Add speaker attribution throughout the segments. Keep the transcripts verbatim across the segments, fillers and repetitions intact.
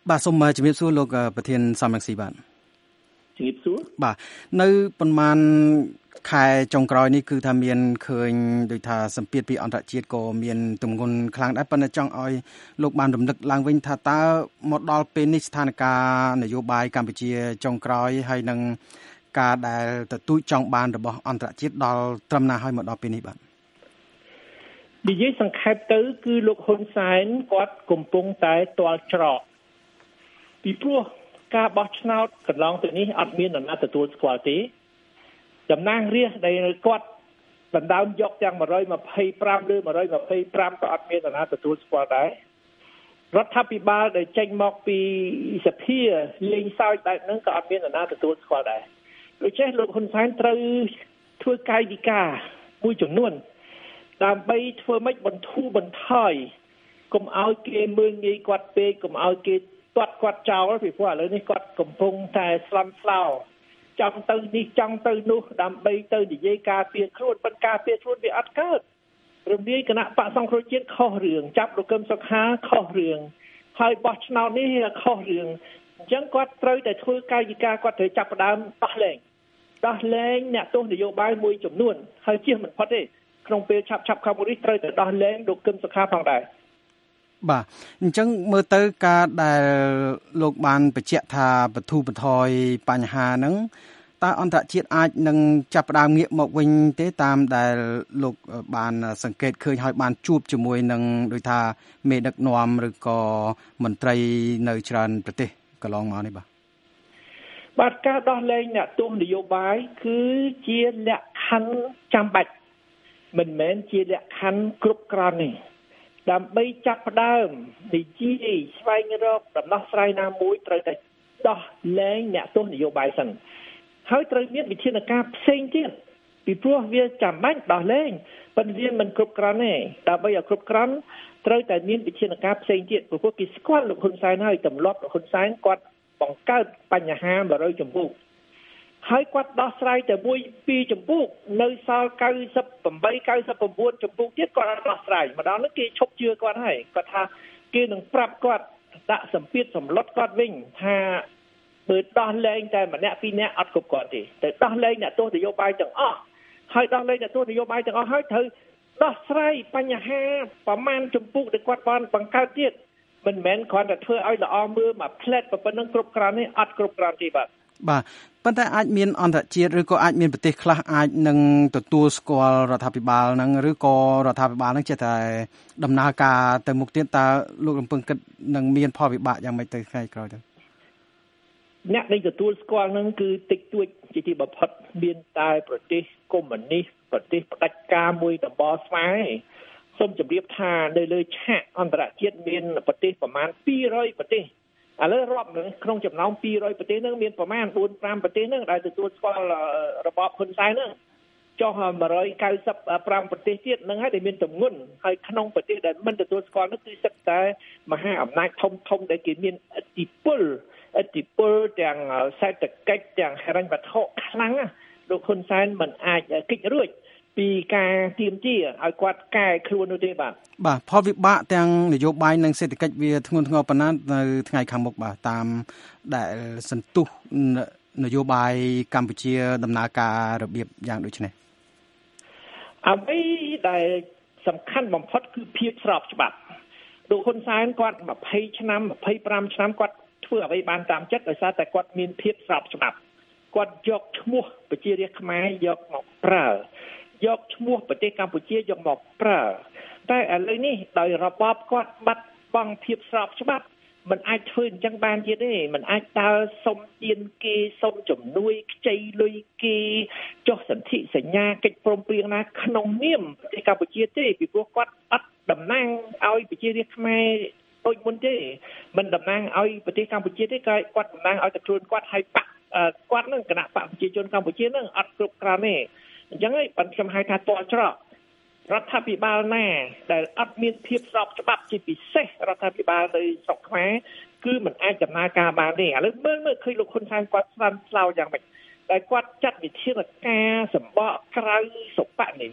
Speaker 1: បាទសូមជំរាបសួរលោកប្រធានសំរងស៊ីបាទ
Speaker 2: ជំរាបសួរ
Speaker 1: បាទនៅប៉ុន្មានខែចុងក្រោយនេះគឺថាមានឃើញដូចថាសម្ពាធពីអន្តរជាតិក៏មានទម្ងន់ខ្លាំងដែរប៉ុន្តែចង់ឲ្យលោកបានរំលឹកឡើងវិញថាតើមកដល់ពេលនេះស្ថានភាពនយោបាយកម្ពុជាចុងក្រោយហើយនឹងការដែលទទូចចង់បានរបស់អន្តរជាតិដល់ត្រឹមណាហើយមកដល់ពេលនេះបាទ
Speaker 2: និយាយសង្ខេបទៅគឺលោកហ៊ុនសែនគាត់កំពុងតែទាល់ច្រកពីព្រោះការបោះឆ្នោតកន្លងទៅនេះអត់មាននរណាទទួលស្គាល់ទេតំណាងរាស្ត្រដែលគាត់ដណ្ដើមយកទាំងmột trăm hai mươi lămឬmột trăm hai mươi lămក៏អត់មាននរណាទទួលស្គាល់ដែររដ្ឋាភិបាលដែលចេញមកពីសភាលេងសើចបែបហ្នឹងក៏អត់មាននរណាទទួលស្គាល់ដែរដូច្នេះលោកហ៊ុនសែនត្រូវធ្វើកាយវិការមួយចំនួនដើម្បីធ្វើម៉េចបន្ធូរបន្ថយកុំឲ្យគេមើលងាយគាត់ពេកកុំឲ្យគេទាត់គាត់ចោលពីព្រោះឥឡូវនេះគាត់កំពុងតែស្លន់ស្លោចង់ទៅនេះចង់ទៅនោះដើម្បីទៅនិយាយការពារខ្លួនប៉ុន្តែការពារខ្លួនវាអត់កើតរំលាយគណៈបក្សសង្គ្រោះជាតិខុសរឿងចាប់លោកកឹមសុខាខុសរឿងហើយបោះឆ្នោតនេះខុសរឿងអញ្ចឹងគាត់ត្រូវតែធ្វើកាយវិការគាត់ត្រូវចាប់ផ្ដើមដោះលែងដោះលែងអ្នកទស្សនយោបាយមួយចំនួនហើយជៀសមិនផុតទេក្នុងពេលឆាប់ឆាប់ខាងមុខនេះត្រូវតែដោះលែងលោកកឹមសុខាផងដែរ
Speaker 1: បាទអញ្ចឹងមើលទៅការដែលលោកបានបញ្ជាក់ថាបទូបន្ថយបញ្ហាហ្នឹងតើអន្តរជាតិអាចនឹងចាប់ផ្ដើមងាកមកវិញទេតាមដែលលោកបានសង្កេតឃើញហើយបានជួបជាមួយនឹងដូចថាមេដឹកនាំឬក៏មន្ត្រីនៅច្រើនប្រទេសកន្លងមកនេះបាទ
Speaker 2: បាទការដោះលែងអ្នកទស្សនយោបាយគឺជាលក្ខខណ្ឌចាំបាច់មិនមែនជាលក្ខខណ្ឌគ្រប់គ្រាន់ទេដើម្បីចាប់ផ្ដើមនិយាយស្វែងរកដំណោះស្រាយណាមួយត្រូវតែដោះលែងអ្នកទស្សនយោបាយសិនហើយត្រូវមានវិធានការផ្សេងទៀតពីព្រោះវាចាំបាច់ដោះលែងប៉ុន្តែវាមិនគ្រប់គ្រាន់ទេដើម្បីឲ្យគ្រប់គ្រាន់ត្រូវតែមានវិធានការផ្សេងទៀតព្រោះគេស្គាល់លោកហ៊ុនសែនហើយទម្លាប់លោកហ៊ុនសែនគាត់បង្កើតបញ្ហាmột trămចម្ពោះហើយគាត់ដោះស្រាយតែមួយពីរចម្ពោះនៅសល់九十八 九十九ចម្ពោះទៀតគាត់អត់ដោះស្រាយម្ដងនោះគេឈប់ជឿគាត់ហើយគាត់ថាគេនឹងប្រាប់គាត់ដាក់សម្ពាធសម្លុតគាត់វិញថាបើដោះលែងតែម្នាក់ពីរនាក់អត់គ្រប់គ្រាន់ទេតែដោះលែងអ្នកទស្សនយោបាយទាំងអស់ហើយដោះលែងអ្នកទស្សនយោបាយទាំងអស់ហើយត្រូវដោះស្រាយបញ្ហាប្រមាណចម្ពោះដែលគាត់បានបង្កើតទៀតមិនមែនគ្រាន់តែធ្វើឲ្យល្អមើលមកផ្លែតប៉ុណ្ណឹងគ្រប់គ្រាន់ទេអត់គ្រប់គ្រាន់ទេបាទ
Speaker 1: បាទប៉ុន្តែអាចមានអន្តរជាតិឬក៏អាចមានប្រទេសខ្លះអាចនឹងទទួលស្គាល់រដ្ឋាភិបាលហ្នឹងឬក៏រដ្ឋាភិបាលហ្នឹងចេះតែដំណើរការទៅមុខទៀតតើលោករំពឹងគិតនឹងមានផលវិបាកយ៉ាងម៉េចទៅថ្ងៃក្រោយទៅ
Speaker 2: អ្នកដែលទទួលស្គាល់ហ្នឹងគឺតិចតួចជាទីបំផុតមានតែប្រទេសកុម្មុយនីសប្រទេសផ្ដាច់ការមួយតំបន់ស្វាយសូមជម្រាបថានៅលើឆាកអន្តរជាតិមានប្រទេសប្រមាណពីររយប្រទេសឥឡូវរាប់ក្នុងចំណោមពីររយប្រទេសហ្នឹងមានប្រមាណបួន ប្រាំប្រទេសហ្នឹងដែលទទួលស្គាល់របបហ៊ុនសែនហ្នឹងចុះmột trăm九mươi lămប្រទេសទៀតហ្នឹងហើយដែលមានទម្ងន់ហើយក្នុងប្រទេសដែលមិនទទួលស្គាល់នោះគឺសិតតែមហាអំណាចធំធំដែលគេមានឥទ្ធិពលឥទ្ធិពលទាំងសេដ្ឋកិច្ចទាំងហិរញ្ញវត្ថុខ្លាំងណាលោកហ៊ុនសែនមិនអាចគេចរួចពីការទាមទារឲ្យគាត់កែខ្លួននោះទេបាទ
Speaker 1: បាទផលវិបាកទាំងនយោបាយនិងសេដ្ឋកិច្ចវាធ្ងន់ធ្ងរប៉ុណ្ណានៅថ្ងៃខាងមុខបាទតាមដែលសន្ទុះនយោបាយកម្ពុជាដំណើរការរបៀបយ៉ាងដូចនេះ
Speaker 2: អ្វីដែលសំខាន់បំផុតគឺភាពស្របច្បាប់លោកហ៊ុនសែនគាត់ยี่สิบឆ្នាំยี่สิบห้าឆ្នាំគាត់ធ្វើអ្វីបានតាមចិត្តដោយសារតែគាត់មានភាពស្របច្បាប់គាត់យកឈ្មោះប្រជារាស្ត្រខ្មែរយកមកប្រើយកឈ្មោះប្រទេសកម្ពុជាយកមកប្រើតែឥឡូវនេះដោយរបបគាត់បាត់បង់ភាពស្របច្បាប់มันអាចធ្វើអញ្ចឹងបានទៀតទេมันអាចដើរសុំទានគេសុំជំនួយខ្ចីលុយគេចុះសន្ធិសញ្ញាកិច្ចព្រមព្រៀងណាក្នុងនាមប្រទេសកម្ពុជាទេពីព្រោះគាត់អត់តំណាងឲ្យប្រជារាស្ត្រខ្មែរដូចមុនទេមិនតំណាងឲ្យប្រទេសកម្ពុជាទេគាត់តំណាងឲ្យតែខ្លួនគាត់ហើយបាក់គាត់នឹងគណៈបកប្រជាជនកម្ពុជានឹងអត់គ្រប់គ្រាន់ទេអញ្ចឹងហើយបានខ្ញុំហៅថាតល់ច្រករដ្ឋាភិបាលណាដែលអត់មានភាពស្របច្បាប់ជាពិសេសរដ្ឋាភិបាលនៅស្រុកខ្មែរគឺមិនអាចដំណើរការបានទេឥឡូវមើលមើលឃើញលោកហ៊ុនសែនគាត់ស្រាំស្លោយ៉ាងម៉េចតែគាត់ចាត់វិធានការសម្បកក្រៅសុបនិមិត្ត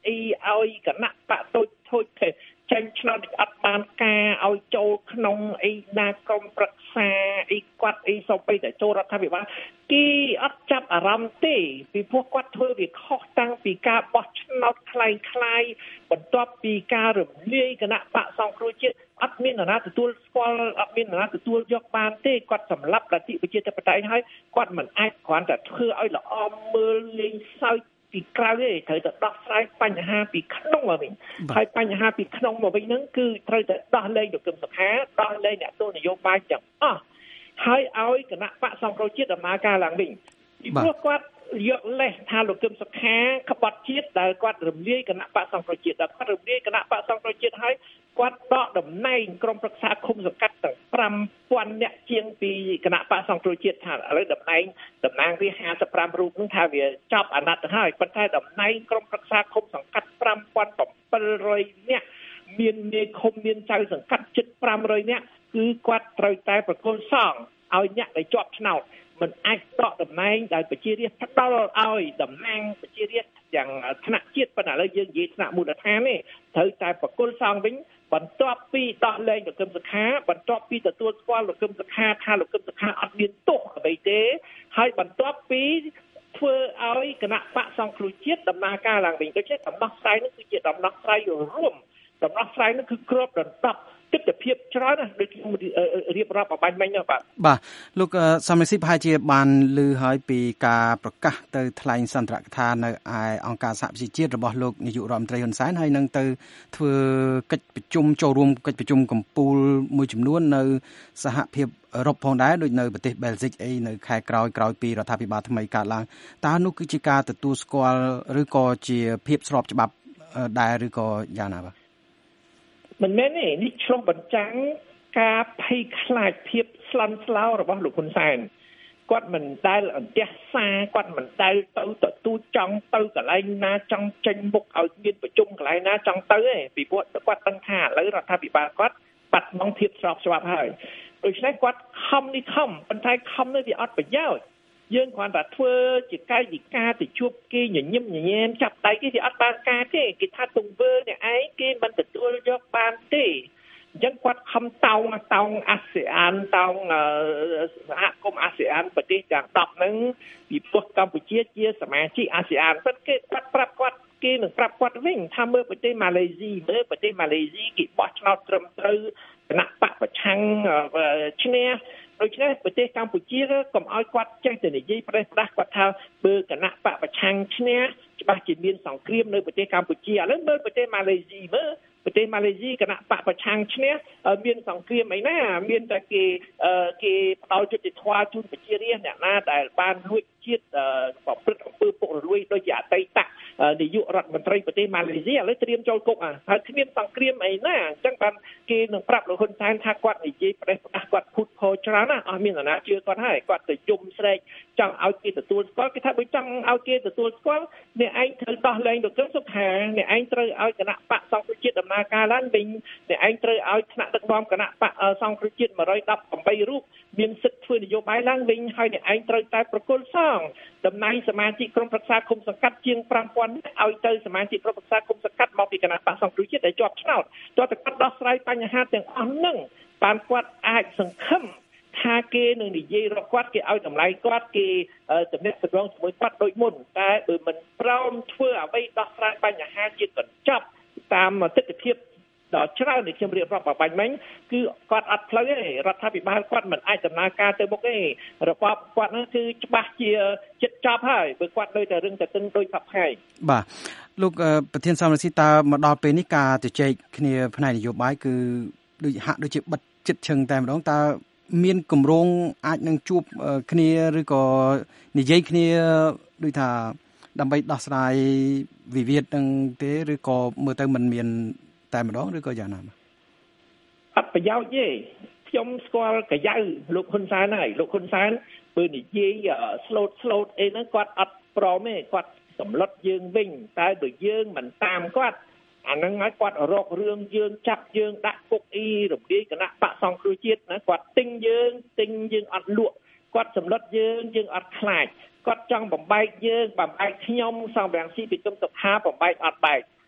Speaker 2: អីឲ្យគណៈបកតូចធូចទេចាញ់ឆ្នោតអត់បានការឲ្យចូលក្នុងអីណាក្រុមប្រឹក្សាអីគាត់អីសូម្បីតែចូលរដ្ឋាភិបាលគេអត់ចាប់អារម្មណ៍ទេពីព្រោះគាត់ធ្វើវាខុសតាំងពីការបោះឆ្នោតคล้ายៗបន្ទាប់ពីការរំលាយគណៈបកសង្គ្រោះជាតិអត់មាននរណាទទួលស្គាល់អត់មាននរណាទទួលយកបានទេគាត់សម្លាប់លទ្ធិប្រជាធិបតេយ្យហើយគាត់មិនអាចគ្រាន់តែធ្វើឲ្យល្អមើលលេងសើចពីក្រៅទេត្រូវតែដោះស្រាយបញ្ហាពីក្នុងមកវិញហើយបញ្ហាពីក្នុងមកវិញហ្នឹងគឺត្រូវតែដោះលែងលោកកឹមសុខាដោះលែងអ្នកទស្សនយោបាយទាំងអស់ហើយឲ្យគណៈបកសង្គ្រោះជាតិដំណើរការឡើងវិញពីព្រោះគាត់យកលេសថាលោកកឹមសុខាក្បត់ជាតិដែលគាត់រំលាយគណៈបកសង្គ្រោះជាតិដែលគាត់រំលាយគណៈបកសង្គ្រោះជាតិហើយគាត់ដកតំណែងក្រុមប្រឹក្សាឃុំសង្កាត់ទាំងfive thousandនាក់ជាងពីគណៈបកសង្គ្រោះជាតិថាឥឡូវតំណែងតំណាងវាfifty-fiveរូបហ្នឹងថាវាចប់អាណត្តិទៅហើយប៉ុន្តែតំណែងក្រុមប្រឹក្សាឃុំសង្កាត់five thousand seven hundredនាក់មានមេឃុំមានចៅសង្កាត់ជិតfive hundredនាក់គឺគាត់ត្រូវតែប្រគល់សងឲ្យអ្នកដែលជាប់ឆ្នោតមិនអាចដកតំណែងដែលប្រជារាស្ត្រផ្ដល់ឲ្យតំណែងប្រជារាស្ត្រយ៉ាងថ្នាក់ជាតិប៉ុន្តែឥឡូវយើងនិយាយថ្នាក់មូលដ្ឋានទេត្រូវតែប្រគល់សងវិញបន្ទាប់ពីដោះលែងលោកកឹមសុខាបន្ទាប់ពីទទួលស្គាល់លោកកឹមសុខាថាលោកកឹមសុខាអត់មានទោសអ្វីទេហើយបន្ទាប់ពីធ្វើឲ្យគណៈបកសង្គ្រោះជាតិដំណើរការឡើងវិញដូច្នេះដំណោះស្រាយនេះគឺជាដំណោះស្រាយរួមដំណោះស្រាយនេះគឺគ្របដណ្ដប់ទិដ្ឋភាពច្រើនណាស់ដូចខ្ញុំរៀបរាប់អបាញ់មិញហ្នឹងបាទ
Speaker 1: បាទលោកសំរិទ្ធប្រហែលជាបានឮហើយពីការប្រកាសទៅថ្លែងសន្ទរកថានៅឯអង្គការសហប្រជាជាតិរបស់លោកនាយករដ្ឋមន្ត្រីហ៊ុនសែនហើយនឹងទៅធ្វើកិច្ចប្រជុំចូលរួមកិច្ចប្រជុំកម្ពុជាមួយចំនួននៅសហភាពអឺរ៉ុបផងដែរដូចនៅប្រទេសបែលហ្សិកអីនៅខែក្រោយក្រោយពីរដ្ឋាភិបាលថ្មីកើតឡើងតើនោះគឺជាការទទួលស្គាល់ឬក៏ជាភាពស្របច្បាប់ដែរឬក៏យ៉ាងណាបាទ
Speaker 2: មិនមែនទេនេះឆ្លុះបញ្ចាំងការភ័យខ្លាចភាពស្លន់ស្លោរបស់លោកហ៊ុនសែនគាត់មិនដែលអន្តះសាគាត់មិនដែលទៅទទួលចង់ទៅកន្លែងណាចង់ចេញមុខឲ្យមានប្រជុំកន្លែងណាចង់ទៅទេពីព្រោះគាត់ដឹងថាឥឡូវរដ្ឋាភិបាលគាត់បាត់បង់ភាពស្របច្បាប់ហើយដូច្នេះគាត់ខំនេះខំប៉ុន្តែខំនេះវាអត់ប្រយោជន៍យើងគ្រាន់តែធ្វើជាកាយវិការទៅជួបគេញញឹមញញែមចាប់ដៃគេវាអត់បានការទេគេថាទង្វើអ្នកឯងគេមិនទទួលយកបានទេអញ្ចឹងគាត់ខំតោងតោងអាស៊ានតោងសហគមន៍អាស៊ានប្រទេសទាំងtenហ្នឹងពីព្រោះកម្ពុជាជាសមាជិកអាស៊ានប៉ុន្តែគេគាត់ប្រាប់គាត់គេនឹងប្រាប់គាត់វិញថាមើលប្រទេសម៉ាឡេស៊ីមើលប្រទេសម៉ាឡេស៊ីគេបោះឆ្នោតត្រឹមត្រូវគណៈបកប្រឆាំងឈ្នះដូច្នេះប្រទេសកម្ពុជាកុំឲ្យគាត់ចេះតែនិយាយប្រេះផ្ដាស់គាត់ថាបើគណៈបកប្រឆាំងឈ្នះច្បាស់ជាមានសង្គ្រាមនៅប្រទេសកម្ពុជាឥឡូវមើលប្រទេសម៉ាឡេស៊ីមើលប្រទេសម៉ាឡេស៊ីគណៈបកប្រឆាំងឈ្នះមានសង្គ្រាមអីណាមានតែគេគេផ្ដាល់យុត្តិធម៌ជូនប្រជារាស្ត្រអ្នកណាដែលបានលួចជាតិប្រព្រឹត្តអំពើពុករលួយដោយជាអតីតនាយករដ្ឋមន្ត្រីប្រទេសម៉ាឡេស៊ីឥឡូវត្រៀមចូលគុកហើយគ្មានសង្គ្រាមអីណាអញ្ចឹងបានគេនឹងប្រាប់លោកហ៊ុនសែនថាគាត់និយាយប្រេះផ្ដាស់គាត់ភូតផរច្រើនណាស់អស់មាននរណាជឿគាត់ហើយគាត់ទៅយំស្រែកចង់ឲ្យគេទទួលស្គាល់គេថាបើចង់ឲ្យគេទទួលស្គាល់អ្នកឯងត្រូវដោះលែងលោកកឹមសុខាអ្នកឯងត្រូវឲ្យគណៈបកសង្គ្រោះជាតិដំណើរការឡើងវិញអ្នកឯងត្រូវឲ្យថ្នាក់ដឹកនាំគណៈបកសង្គ្រោះជាតិone hundred eighteenរូបមានសិទ្ធិធ្វើនយោបាយឡើងវិញហើយអ្នកឯងត្រូវតែប្រគល់សងតំណែងសមាជិកក្រុមប្រឹក្សាគុំសង្កាត់ជាងfive thousandឲ្យទៅសមាជិកក្រុមប្រឹក្សាគុំសង្កាត់មកពីគណៈបកសង្គ្រោះជាតិដែលជាប់ឆ្នោតតើតើគាត់ដោះស្រាយបញ្ហាទាំងអស់ហ្នឹងបានគាត់អាចសង្ឃឹមថាគេនឹងនិយាយរកគាត់គេឲ្យតម្លៃគាត់គេទំនាក់ទំនងជាមួយគាត់ដូចមុនតែបើមិនព្រមធ្វើអ្វីដោះស្រាយបញ្ហាជាកញ្ចប់តាមទិដ្ឋភាពដល់ច្រើនដែលខ្ញុំរៀបរាប់បបាញ់មិញគឺគាត់អត់ផ្លូវទេរដ្ឋាភិបាលគាត់មិនអាចដំណើរការទៅមុខទេរបបគាត់ហ្នឹងគឺច្បាស់ជាចិត្តចប់ហើយបើគាត់នៅតែរឹងតែទិញដូចសពថ្ងៃ
Speaker 1: បាទលោកប្រធានសំរងស៊ីតើមកដល់ពេលនេះការជជែកគ្នាផ្នែកនយោបាយគឺដូចហាក់ដូចជាបិទចិត្តឈឹងតែម្ដងតើមានគម្រោងអាចនឹងជួបគ្នាឬក៏និយាយគ្នាដូចថាដើម្បីដោះស្រាយវិវាទនឹងទេឬក៏មើលទៅមិនមានតែម្ដងឬក៏យ៉ាងណា
Speaker 2: អត់ប្រយោជន៍ទេខ្ញុំស្គាល់កាយៅលោកហ៊ុនសែនហើយលោកហ៊ុនសែនបើនិយាយ slot slot អីហ្នឹងគាត់អត់ព្រមទេគាត់សម្លុតយើងវិញតែបើយើងមិនតាមគាត់អាហ្នឹងហើយគាត់រករឿងយើងចាប់យើងដាក់គុកអីរំលាយគណៈបកសង្គ្រោះជាតិណាគាត់ទិញយើងទិញយើងអត់លក់គាត់សម្លុតយើងយើងអត់ខ្លាចគាត់ចង់បំបែកយើងបំបែកខ្ញុំសំរងស៊ីពីគឹមសុខាបំបែកអត់បែក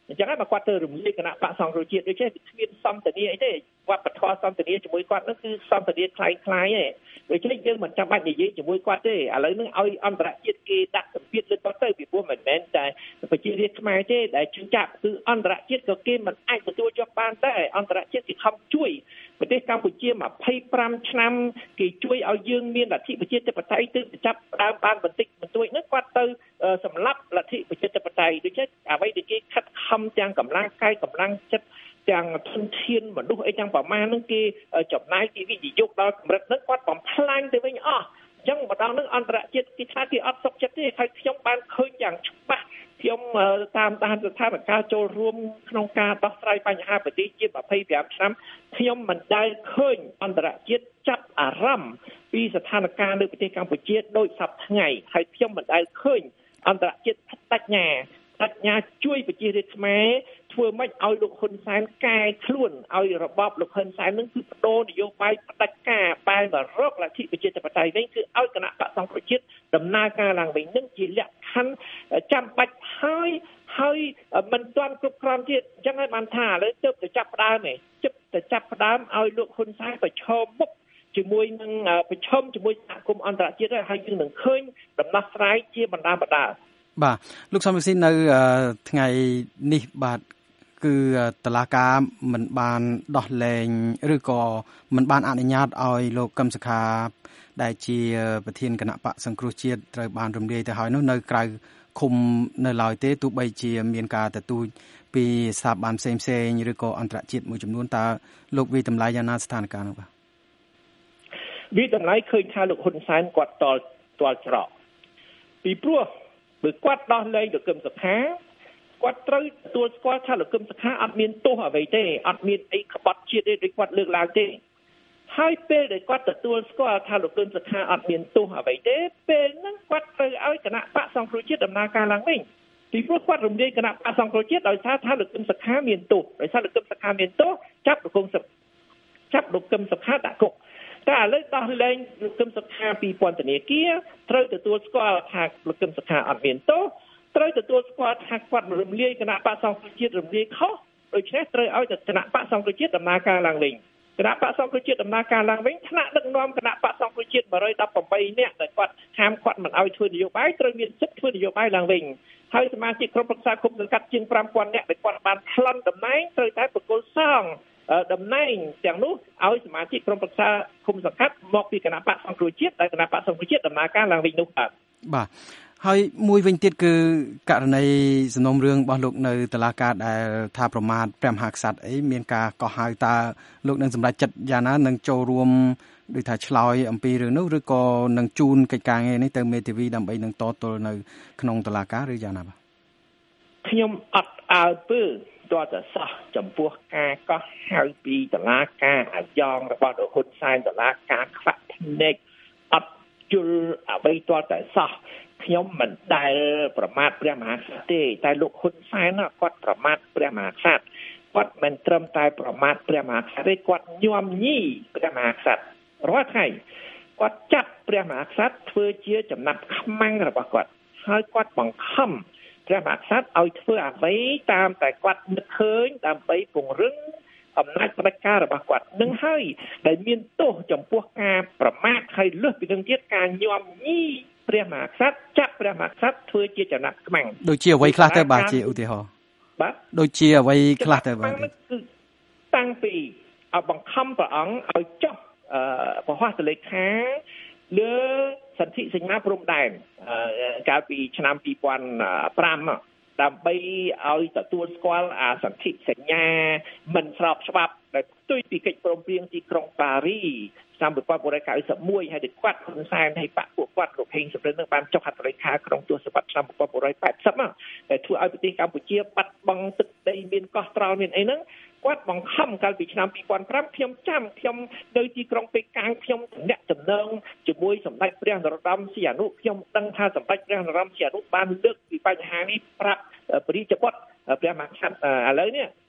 Speaker 2: អញ្ចឹងហើយមកគាត់ទៅរំលាយគណៈបកសង្គ្រោះជាតិដូចជាគ្មានសន្តានាអីទេវប្បធម៌សន្តានាជាមួយគាត់នោះគឺសន្តានាคล้ายៗឯងដូច្នេះយើងមិនចាំបាច់និយាយជាមួយគាត់ទេឥឡូវនេះឲ្យអន្តរជាតិគេដាក់សម្ពាធលើគាត់ទៅពីព្រោះមិនមែនតែប្រជារាស្ត្រខ្មែរទេដែលជឿចាក់គឺអន្តរជាតិក៏គេមិនអាចទទួលយកបានដែរអន្តរជាតិគេខំជួយប្រទេសកម្ពុជាยี่สิบห้าឆ្នាំគេជួយឲ្យយើងមានលទ្ធិប្រជាធិបតេយ្យទៅចាប់ដើមបានបន្តិចបន្តួចនោះគាត់ទៅសម្លាប់លទ្ធិប្រជាធិបតេយ្យដូច្នេះអ្វីដែលគេខិតខំទាំងកម្លាំងកាយកម្លាំងចិត្តទាំងធនធានមនុស្សអីទាំងប្រមាណហ្នឹងគេចំណាយពីវិនិយោគដល់កម្រិតហ្នឹងគាត់បំផ្លាញទៅវិញអស់អញ្ចឹងម្ដងហ្នឹងអន្តរជាតិគេថាគេអត់សុខចិត្តទេហើយខ្ញុំបានឃើញយ៉ាងច្បាស់ខ្ញុំតាមដានស្ថានភាពចូលរួមក្នុងការដោះស្រាយបញ្ហាប្រទេសជាยี่สิบห้าឆ្នាំខ្ញុំមិនដែលឃើញអន្តរជាតិចាប់អារម្មណ៍ពីស្ថានភាពនៅប្រទេសកម្ពុជាដូចសពថ្ងៃហើយខ្ញុំមិនដែលឃើញអន្តរជាតិបដិញ្ញាបដិញ្ញាជួយប្រជារាស្ត្រខ្មែរធ្វើម៉េចឲ្យលោកហ៊ុនសែនកែខ្លួនឲ្យរបបលោកហ៊ុនសែននឹងគឺបដូរនយោបាយផ្ដាច់ការបែរមករកលទ្ធិប្រជាធិបតេយ្យវិញគឺឲ្យគណៈបក្សសង្គ្រោះជាតិដំណើរការឡើងវិញនឹងជាលក្ខខណ្ឌចាំបាច់ហើយហើយមិនទាន់គ្រប់គ្រាន់ទៀតអញ្ចឹងហើយបានថាឥឡូវទើបតែចាប់ផ្ដើមឯងជិបតែចាប់ផ្ដើមឲ្យលោកហ៊ុនសែនប្រឈមមុខជាមួយនឹងប្រឈមជាមួយសហគមន៍អន្តរជាតិហើយយើងនឹងឃើញដំណោះស្រាយជាបណ្ដាបណ្ដា
Speaker 1: បាទលោកសំរងស៊ីនៅថ្ងៃនេះបាទគឺតុលាការមិនបានដោះលែងឬក៏មិនបានអនុញ្ញាតឲ្យលោកកឹមសុខាដែលជាប្រធានគណៈបកសង្គ្រោះជាតិត្រូវបានរំលាយទៅហើយនោះនៅក្រៅឃុំនៅឡើយទេទោះបីជាមានការទទូចពីស្ថាប័នផ្សេងផ្សេងឬក៏អន្តរជាតិមួយចំនួនតើលោកវិតម្លៃយ៉ាងណាស្ថានភាពនោះបាទ
Speaker 2: វិតម្លៃឃើញថាលោកហ៊ុនសែនគាត់តល់តល់ច្រកពីព្រោះបើគាត់ដោះលែងលោកកឹមសុខាគាត់ត្រូវទទួលស្គាល់ថាលោកកឹមសុខាអត់មានទោសអ្វីទេអត់មានអីក្បត់ជាតិទេដូចគាត់លើកឡើងទេហើយពេលដែលគាត់ទទួលស្គាល់ថាលោកកឹមសុខាអត់មានទោសអ្វីទេពេលហ្នឹងគាត់ត្រូវឲ្យគណៈបកសង្គ្រោះជាតិដំណើរការឡើងវិញពីព្រោះគាត់រំលាយគណៈបកសង្គ្រោះជាតិដោយសារថាលោកកឹមសុខាមានទោសដោយសារលោកកឹមសុខាមានទោសចាប់លោកកឹមសុខាចាប់លោកកឹមសុខាដាក់គុកតែឥឡូវដោះលែងលោកកឹមសុខាពីពន្ធនាគារត្រូវទទួលស្គាល់ថាលោកកឹមសុខាអត់មានទោសត្រូវទទួលស្គាល់ថាគាត់រំលាយគណៈបកសង្គ្រោះជាតិរំលាយខុសដូច្នេះត្រូវឲ្យគណៈបកសង្គ្រោះជាតិដំណើរការឡើងវិញគណៈបកសង្គ្រោះជាតិដំណើរការឡើងវិញថ្នាក់ដឹកនាំគណៈបកសង្គ្រោះជាតិone hundred eighteenនាក់ដែលគាត់ហាមគាត់មិនឲ្យធ្វើនយោបាយត្រូវមានសិទ្ធិធ្វើនយោបាយឡើងវិញហើយសមាជិកក្រុមប្រឹក្សាគុំសង្កាត់ជាងfive thousandនាក់ដែលគាត់បានប្លន់តំណែងត្រូវតែប្រគល់សងតំណែងទាំងនោះឲ្យសមាជិកក្រុមប្រឹក្សាគុំសង្កាត់មកពីគណៈបកសង្គ្រោះជាតិដែលគណៈបកសង្គ្រោះជាតិដំណើរការឡើងវិញនោះបាទ
Speaker 1: បាទហើយមួយវិញទៀតគឺករណីសំណុំរឿងរបស់លោកនៅតុលាការដែលថាប្រមាថព្រះមហាក្សត្រអីមានការកោះហៅតើលោកនឹងសម្រេចចិត្តយ៉ាងណានឹងចូលរួមដូចថាឆ្លើយអំពីរឿងនោះឬក៏នឹងជូនកិច្ចការងារនេះទៅមេធាវីដើម្បីនឹងតទល់នៅក្នុងតុលាការឬយ៉ាងណាបាទ
Speaker 2: ខ្ញុំអត់អើពើតើតើសោះចំពោះការកោះហៅពីតុលាការអាយ៉ងរបស់លោកហ៊ុនសែនតុលាការខ្វាក់ភ្នែកអត់ជល់អ្វីតើតើសោះខ្ញុំមិនដែលប្រមាថព្រះមហាក្សត្រទេតែលោកហ៊ុនសែនគាត់ប្រមាថព្រះមហាក្សត្រគាត់មិនត្រឹមតែប្រមាថព្រះមហាក្សត្រទេគាត់ញោមញីព្រះមហាក្សត្ររាល់ថ្ងៃគាត់ចាប់ព្រះមហាក្សត្រធ្វើជាចំណាប់ខ្មាំងរបស់គាត់ហើយគាត់បង្ខំព្រះមហាក្សត្រឲ្យធ្វើអ្វីតាមតែគាត់នឹកឃើញដើម្បីពង្រឹងអំណាចផ្ដាច់ការរបស់គាត់នឹងហើយដែលមានទោសចំពោះការប្រមាថហើយលើសពីនឹងទៀតការញោមញីព្រះមហាក្សត្រចាប់ព្រះមហាក្សត្រធ្វើជាចំណាប់ខ្មាំង
Speaker 1: ដូចជាអ្វីខ្លះទៅបាទជាឧទាហរណ៍
Speaker 2: បាទ
Speaker 1: ដូចជាអ្វីខ្លះទៅបាទ
Speaker 2: គឺតាំងពីឲ្យបង្ខំព្រះអង្គឲ្យចុះប្រហ័សលេខាលើសន្ធិសញ្ញាព្រំដែនកាលពីឆ្នាំtwo thousand fiveដើម្បីឲ្យទទួលស្គាល់អាសន្ធិសញ្ញាមិនស្របច្បាប់ដែលផ្ទុយពីកិច្ចព្រមព្រៀងទីក្រុងប៉ារីឆ្នាំone thousand nine hundred ninety-oneហើយគាត់ហ៊ុនសែនហើយបកពួកគាត់លោកហេងសំរិននឹងបានចុះហត្ថលេខាក្នុងទសវត្សរ៍ឆ្នាំone thousand nine hundred eightyដែលធ្វើឲ្យប្រទេសកម្ពុជាបាត់បង់ទឹកដីមានកោះត្រល់មានអីហ្នឹងគាត់បង្ខំកាលពីឆ្នាំtwo thousand fiveខ្ញុំចាំខ្ញុំនៅទីក្រុងប៉េកាំងខ្ញុំតំណាក់តំណងជាមួយសម្ដេចព្រះនរោត្តមសីហនុខ្ញុំដឹងថាសម្ដេចព្រះនរោត្តមសីហនុបានលើកពីបញ្ហានេះប្រាប់ព្រះរាជបុត្រព្រះមហាក្សត្រឥឡូវនេះ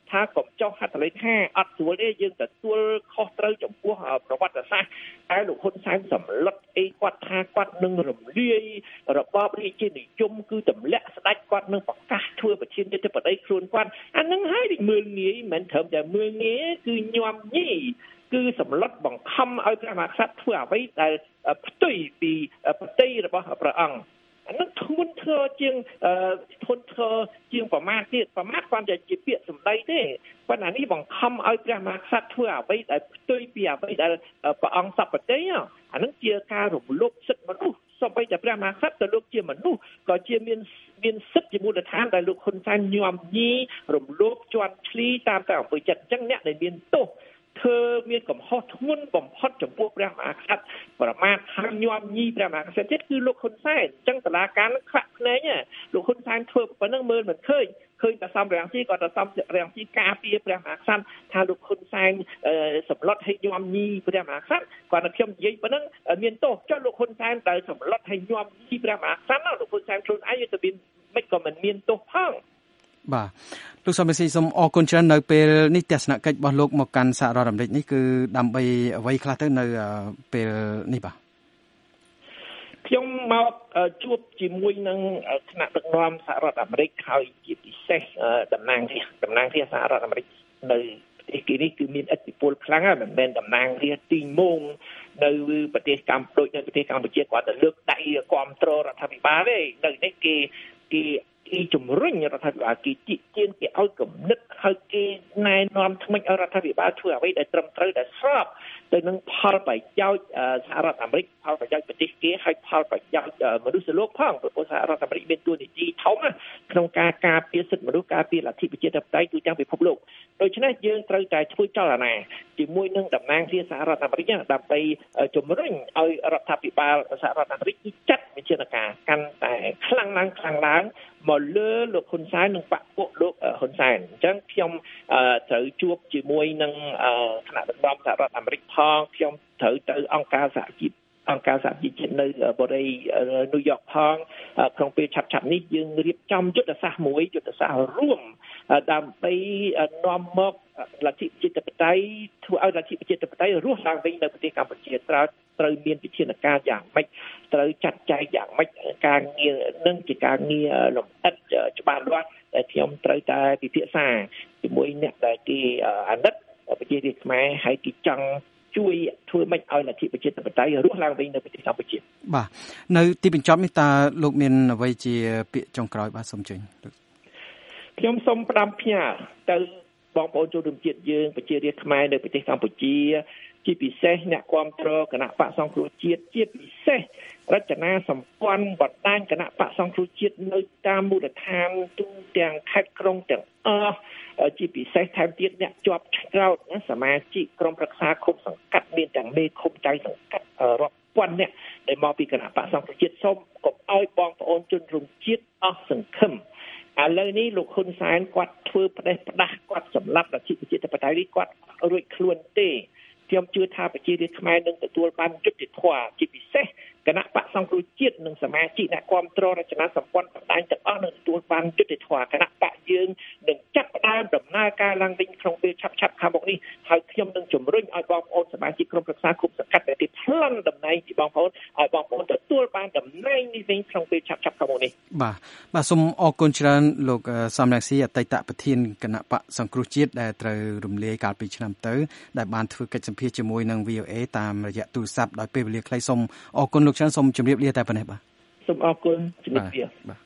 Speaker 2: ថាកុំចោះហត្ថលេខាអត់ស្រួលទេយើងទទួលខុសត្រូវចំពោះប្រវត្តិសាស្ត្រតែលោកហ៊ុនសែនសម្លុតអីគាត់ថាគាត់នឹងរំលាយរបបរាជានិយមគឺទម្លាក់ស្ដេចគាត់នឹងប្រកាសធ្វើប្រធានាធិបតីខ្លួនគាត់អានឹងហើយមើលងាយមិនត្រឹមតែមើលងាយគឺញោមញីគឺសម្លុតបង្ខំឲ្យព្រះមហាក្សត្រធ្វើអ្វីដែលផ្ទុយពីប្រតិរបស់ព្រះអង្គអានឹងធ្ងន់ធ្ងរជាងធ្ងន់ធ្ងរជាងប្រមាថទៀតប្រមាថគាត់តែជាពាក្យសម្ដីទេប៉ុន្តែនេះបង្ខំឲ្យព្រះមហាក្សត្រធ្វើអ្វីដែលផ្ទុយពីអ្វីដែលព្រះអង្គសពតិអានឹងជាការរំលោភសិទ្ធិមនុស្សសូម្បីតែព្រះមហាក្សត្រទៅលោកជាមនុស្សក៏ជាមានមានសិទ្ធិជាមូលដ្ឋានដែលលោកហ៊ុនសែនញោមញីរំលោភជន់ឈ្លីតាមតែអំពើចិត្តអញ្ចឹងអ្នកដែលមានទោសធ្វើមានកំហុសធ្ងន់បំផុតចំពោះព្រះមហាក្សត្រប្រមាថហើយញោមញីព្រះមហាក្សត្រទៀតគឺលោកហ៊ុនសែនអញ្ចឹងតុលាការនឹងខ្វាក់ភ្នែកលោកហ៊ុនសែនធ្វើប៉ុណ្ណឹងមើលមិនឃើញឃើញតែសំរងស៊ីក៏តែសំរងស៊ីការពារព្រះមហាក្សត្រថាលោកហ៊ុនសែនសម្លុតឲ្យញោមញីព្រះមហាក្សត្រគាត់តែខ្ញុំនិយាយប៉ុណ្ណឹងមានទោសចុះលោកហ៊ុនសែនដែលសម្លុតឲ្យញោមញីព្រះមហាក្សត្រលោកហ៊ុនសែនខ្លួនឯងទៅមានមិនក៏មិនមានទោសផង
Speaker 1: បាទលោកសំរងស៊ីសូមអរគុណច្រើននៅពេលនេះទស្សនកិច្ចរបស់លោកមកកាន់សហរដ្ឋអាមេរិកនេះគឺដើម្បីអ្វីខ្លះទៅនៅពេលនេះបាទ
Speaker 2: ខ្ញុំមកជួបជាមួយនឹងថ្នាក់ដឹកនាំសហរដ្ឋអាមេរិកហើយជាពិសេសតំណាងរាស្ត្រតំណាងរាស្ត្រសហរដ្ឋអាមេរិកនៅប្រទេសនេះគឺមានឥទ្ធិពលខ្លាំងហើយមិនមែនតំណាងរាស្ត្រទីមងនៅប្រទេសកម្ពុជាដូចនៅប្រទេសកម្ពុជាគាត់ទៅលើកដៃគ្រប់គ្រងរដ្ឋាភិបាលទេនៅនេះគេគេគេជំរុញរដ្ឋាភិបាលគេជិះជាងគេឲ្យគំនិតហើយគេណែនាំថ្មិចឲ្យរដ្ឋាភិបាលធ្វើអ្វីដែលត្រឹមត្រូវដែលស្របទៅនឹងផលប្រយោជន៍សហរដ្ឋអាមេរិកផលប្រយោជន៍ប្រទេសគេហើយផលប្រយោជន៍មនុស្សលោកផងព្រោះសហរដ្ឋអាមេរិកមានតួនាទីធំក្នុងការការពារសិទ្ធិមនុស្សការពារលទ្ធិប្រជាធិបតេយ្យទូទាំងពិភពលោកដូច្នេះយើងត្រូវតែធ្វើចលនាជាមួយនឹងតំណាងរាស្ត្រសហរដ្ឋអាមេរិកដើម្បីជំរុញឲ្យរដ្ឋាភិបាលសហរដ្ឋអាមេរិកចាត់វិធានការកាន់តែខ្លាំងឡើងខ្លាំងឡើងមកលើលោកហ៊ុនសែននិងបកពួកលោកហ៊ុនសែនអញ្ចឹងខ្ញុំត្រូវជួបជាមួយនឹងថ្នាក់ដឹកនាំសហរដ្ឋអាមេរិកផងខ្ញុំត្រូវទៅអង្គការសហជីពអង្គការសហជីវជាតិនៅបរិយាញូវយ៉កផងក្នុងពេលឆាប់ឆាប់នេះយើងរៀបចំយុទ្ធសាស្ត្រមួយយុទ្ធសាស្ត្ររួមដើម្បីនាំមកលទ្ធិប្រជាធិបតេយ្យធ្វើឲ្យលទ្ធិប្រជាធិបតេយ្យរស់ឡើងវិញនៅប្រទេសកម្ពុជាត្រូវត្រូវមានវិធានការយ៉ាងម៉េចត្រូវចាត់ចែងយ៉ាងម៉េចការងារនឹងជាការងារលម្អិតច្បាស់លាស់ដែលខ្ញុំត្រូវតែពិភាក្សាជាមួយអ្នកដែលគេអាណិតប្រជារាស្ត្រខ្មែរហើយគេចង់ជួយធ្វើម៉េចឲ្យលទ្ធិប្រជាធិបតេយ្យរស់ឡើងវិញនៅប្រទេសកម្ពុជា
Speaker 1: បាទនៅទីបញ្ចប់នេះតើលោកមានអ្វីជាពាក្យចុងក្រោយបាទសូមជើញ
Speaker 2: ខ្ញុំសូមផ្ដាំផ្ញើទៅបងប្អូនជនរួមជាតិយើងប្រជារាស្ត្រខ្មែរនៅប្រទេសកម្ពុជាជាពិសេសអ្នកគាំទ្រគណៈបកសង្គ្រោះជាតិជាពិសេសរចនាសម្ព័ន្ធបណ្ដាញគណៈបកសង្គ្រោះជាតិនៅតាមមូលដ្ឋានទូទាំងខេត្តក្រុងទាំងអស់ជាពិសេសថែមទៀតអ្នកជាប់ឆ្នោតសមាជិកក្រុមប្រឹក្សាឃុំសង្កាត់មានទាំងមេឃុំចៅសង្កាត់រាប់ពាន់អ្នកដែលមកពីគណៈបកសង្គ្រោះជាតិសូមកុំឲ្យបងប្អូនជនរួមជាតិអស់សង្ឃឹមឥឡូវនេះលោកហ៊ុនសែនគាត់ធ្វើផ្ដេសផ្ដាស់គាត់សម្លាប់លទ្ធិប្រជាធិបតេយ្យនេះគាត់រួចខ្លួនទេខ្ញុំជឿថាប្រជារាស្ត្រខ្មែរនឹងទទួលបានយុត្តិធម៌ជាពិសេសគណៈបកសង្គ្រោះជាតិនិងសមាជិកអ្នកគាំទ្ររចនាសម្ព័ន្ធបណ្ដាញទាំងអស់នឹងទទួលបានយុត្តិធម៌គណៈបកយើងនឹងចាប់ផ្ដើមដំណើរការឡើងវិញក្នុងពេលឆាប់ឆាប់ខាងមុខនេះហើយខ្ញុំនឹងជំរុញឲ្យបងប្អូនសមាជិកក្រុមប្រឹក្សាគុំសង្កាត់ដែលគេប្លន់តំណែងពីបងប្អូនឲ្យបងប្អូនទទួលបានតំណែងនេះវិញក្នុងពេលឆាប់ឆាប់ខាងមុខនេះ
Speaker 1: បាទបាទសូមអរគុណច្រើនលោកសំរងស៊ីអតីតប្រធានគណៈបកសង្គ្រោះជាតិដែលត្រូវរំលាយកាលពីឆ្នាំទៅដែលបានធ្វើកិច្ចសម្ភាសជាមួយនឹង វី អូ เอ តាមរយៈទូរស័ព្ទដោយពេលវេលាខ្លីសូមអរគុណលោកច្រើនសូមជម្រាបលាតែប៉ុណ្ណេះបាទ
Speaker 2: សូមអរគុណជំរាបលា
Speaker 1: បាទ